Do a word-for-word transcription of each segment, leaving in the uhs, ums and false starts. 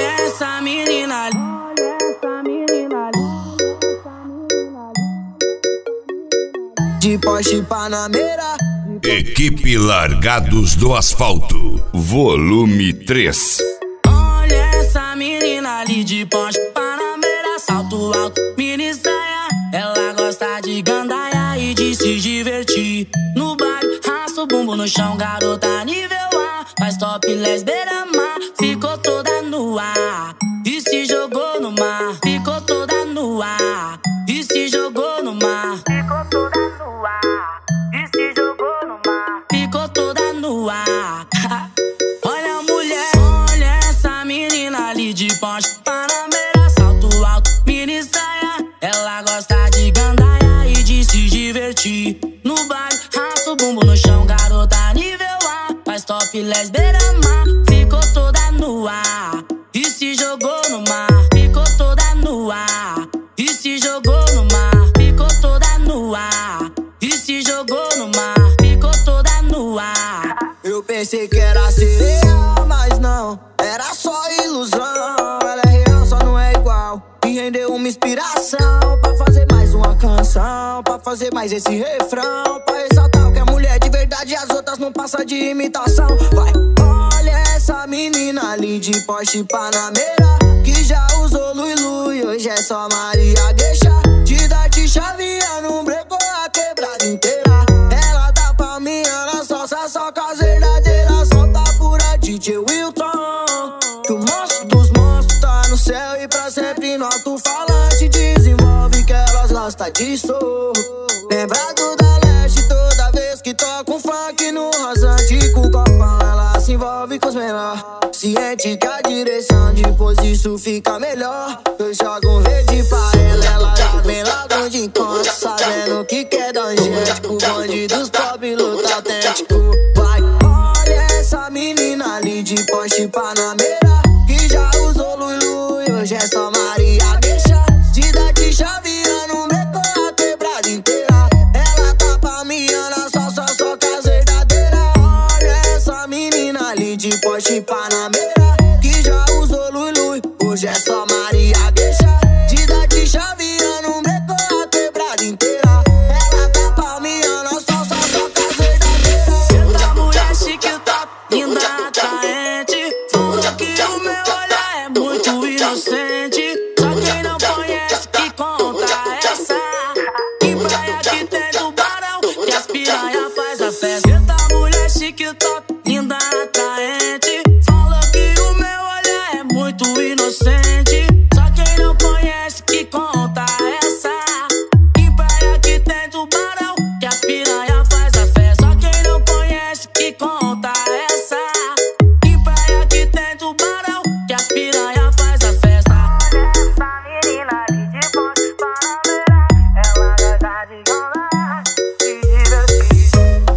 essa menina ali. De Porsche Panamera. Equipe Largados do Asfalto, volume três. Olha essa menina ali de Porsche Panamera, salto alto, mini saia. Ela gosta de gandaia e de se divertir. No baile, raça o bumbum no chão, garota nível A. Faz topless beira-mar, ficou toda nua e se jogou no mar. Ficou toda nua e se jogou no mar. Ficou toda nua e se jogou no mar. Ficou toda nua. Olha a mulher, olha essa menina ali de Porsche Panamera, salto alto, mini saia. Ela gosta de gandaia e de se divertir. No baile, raça o bumbum no chão, garota nível A. Faz topless beira-mar, ficou toda nua e se jogou no mar. Ficou toda nua e se jogou no mar. Ficou toda nua e se jogou no mar. Ficou toda nua. Eu pensei que era sereia, mas não, era só ilusão. Ela é real, só não é igual. Me rendeu uma inspiração pra fazer mais uma canção, pra fazer mais esse refrão, pra ressaltar o que é mulher de verdade e as outras não passam de imitação. Vai, olha essa menina ali de Porsche Panamera, que já usou Lui Lui, hoje é só Maria Gueixa. De dar-te chavinha, não brecou a quebrada inteira. Ela dá pra mim, ela só só com as verdadeiras. Solta pura D J Wilton, que o monstro dos monstros tá no céu e pra sempre no alto-falante desenvolve que elas gostam disso. Lembrado da leste toda vez que toca um funk no rasante com o copão, ela se envolve com os menor. Ciente que a direção depois isso fica melhor. Eu jogo um verde pra ela, ela já vem logo de encontro, sabendo que quer dar um jeito com o bonde dos pobres, luta autêntico. Vai, olha essa menina ali de Porsche Panamera, que já usou Lui Lui, hoje é só Maria Gueixa. De dar-te chavinha, não brecou a quebrada inteira. Ela tá pra mim, ela só, só, só com as verdadeiras. Olha essa menina ali de Porsche Panamera, que já usou Lui Lui, hoje é só Maria Gueixa. De dar-te chavinha, não brecou a quebrada inteira. Ela tá pra mim, ela só, só, só com as verdadeiras. Essa mulher chique, top, linda, atraente. Falou que o meu olhar é muito inocente. Só quem não conhece que conta essa. Em praia que tem tubarão, que as piranha faz a festa. Essa mulher chique, top, linda, atraente. Falou que o meu olhar é muito inocente. Só quem não conhece que conta essa. Em praia que tem tubarão, que as piranha faz a festa. Só quem não conhece que conta essa. Em praia que tem tubarão, que as piranha faz a festa. Essa menina ali de Porsche Panamera, ela gosta de ganhar, se divertir.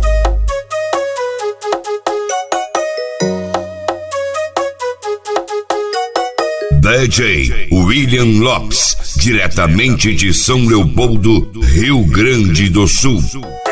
D J William Lopes, diretamente de São Leopoldo, Rio Grande do Sul.